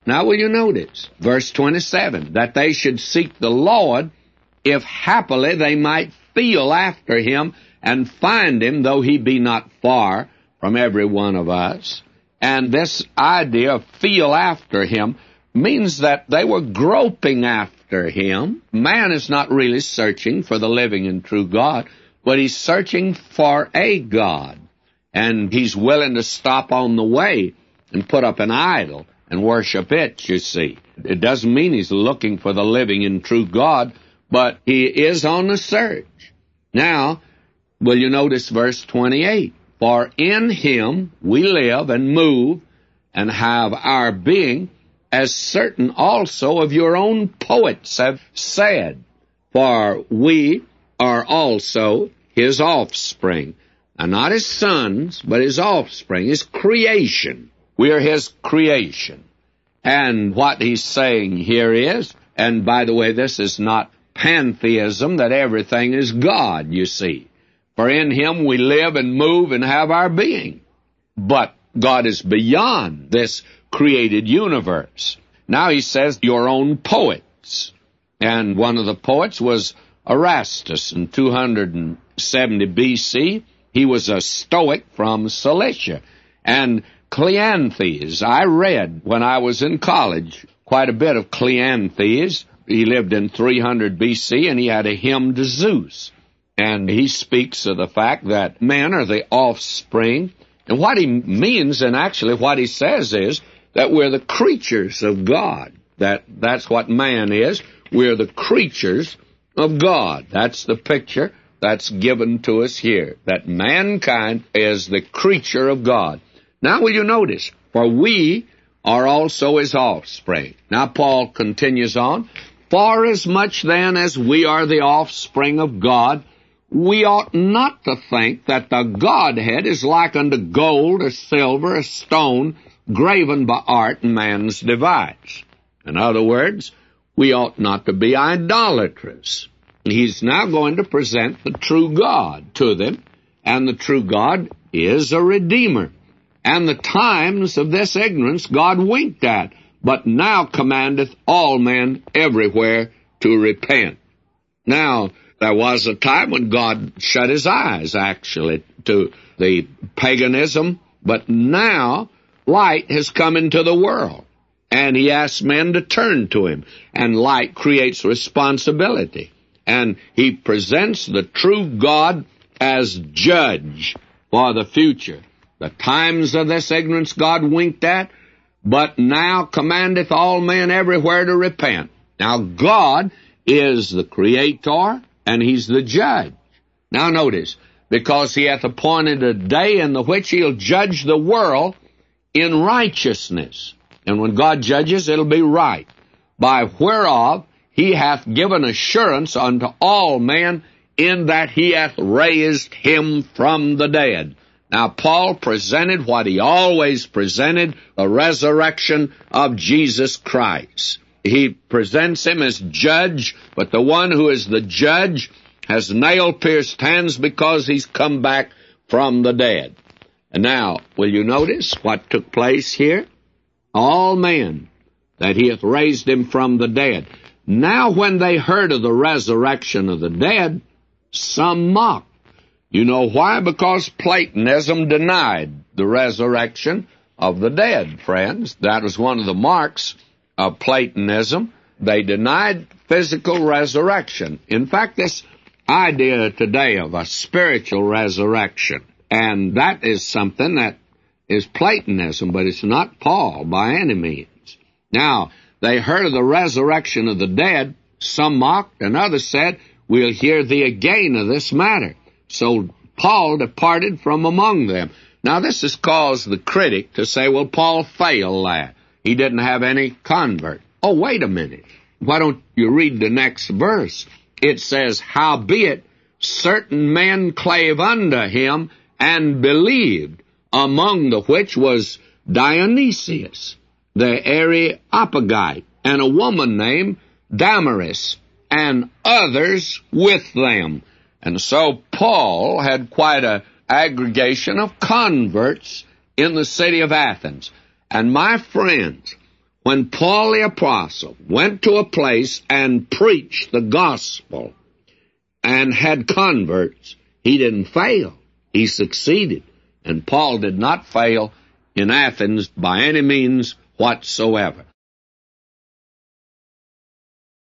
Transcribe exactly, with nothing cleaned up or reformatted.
Now will you notice, verse twenty-seven, that they should seek the Lord, if happily they might feel after him, and find him, though he be not far from every one of us. And this idea of feel after him means that they were groping after him. Man is not really searching for the living and true God, but he's searching for a God. And he's willing to stop on the way and put up an idol and worship it, you see. It doesn't mean he's looking for the living and true God, but he is on the search. Now, will you notice verse twenty-eight? For in him we live and move and have our being, as certain also of your own poets have said, for we are also his offspring. Now, not his sons, but his offspring, his creation. We are his creation. And what he's saying here is, and by the way, this is not pantheism, that everything is God, you see. For in him we live and move and have our being. But God is beyond this created universe. Now he says, your own poets. And one of the poets was Erastus in two hundred seventy B C. He was a Stoic from Cilicia. And Cleanthes, I read when I was in college quite a bit of Cleanthes. He lived in three hundred B C, and he had a hymn to Zeus. And he speaks of the fact that men are the offspring. And what he means, and actually what he says, is that we're the creatures of God. That That's what man is. We're the creatures of God. That's the picture that's given to us here, that mankind is the creature of God. Now will you notice, for we are also his offspring. Now Paul continues on, for as much then as we are the offspring of God, we ought not to think that the Godhead is like unto gold or silver or stone, graven by art and man's device. In other words, we ought not to be idolatrous. He's now going to present the true God to them, and the true God is a Redeemer. And the times of this ignorance God winked at, but now commandeth all men everywhere to repent. Now, there was a time when God shut his eyes, actually, to the paganism, but now light has come into the world, and he asks men to turn to him, and light creates responsibility. And he presents the true God as judge for the future. The times of this ignorance God winked at, but now commandeth all men everywhere to repent. Now God is the creator, and he's the judge. Now notice, because he hath appointed a day in the which he'll judge the world in righteousness. And when God judges, it'll be right. By whereof he hath given assurance unto all men, in that he hath raised him from the dead. Now, Paul presented what he always presented, the resurrection of Jesus Christ. He presents him as judge, but the one who is the judge has nail-pierced hands because he's come back from the dead. And now, will you notice what took place here? All men, that he hath raised him from the dead. Now when they heard of the resurrection of the dead, some mocked. You know why? Because Platonism denied the resurrection of the dead, friends. That was one of the marks of Platonism. They denied physical resurrection. In fact, this idea today of a spiritual resurrection, and that is something that is Platonism, but it's not Paul by any means. Now, they heard of the resurrection of the dead. Some mocked, and others said, we'll hear thee again of this matter. So Paul departed from among them. Now, this has caused the critic to say, well, Paul failed that. He didn't have any convert. Oh, wait a minute. Why don't you read the next verse? It says, howbeit certain men clave unto him and believed, among the which was Dionysius, the Areopagite, and a woman named Damaris, and others with them. And so Paul had quite an aggregation of converts in the city of Athens. And my friends, when Paul the Apostle went to a place and preached the gospel and had converts, he didn't fail. He succeeded. And Paul did not fail in Athens by any means whatsoever.